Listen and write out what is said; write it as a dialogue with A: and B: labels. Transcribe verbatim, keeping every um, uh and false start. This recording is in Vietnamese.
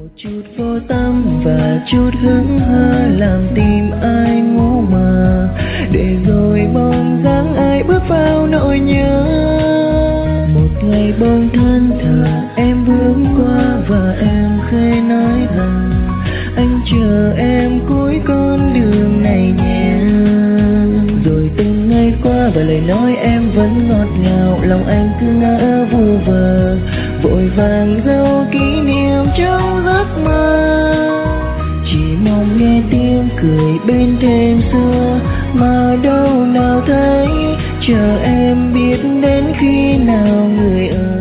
A: Chút vô tâm và chút hững hờ làm tim ai ngủ mờ, để rồi bóng dáng ai bước vào nỗi nhớ. Một ngày bỗng thân thờ em bước qua và em khẽ nói rằng anh chờ em cuối con đường này nhé. Rồi từng ngày qua và lời nói em vẫn ngọt ngào, lòng anh cứ ngỡ vu vơ, vội vàng giấu kỷ niệm trong giấc mơ. Chỉ mong nghe tiếng cười bên thềm xưa, mà đâu nào thấy chờ em biết đến khi nào người ơi.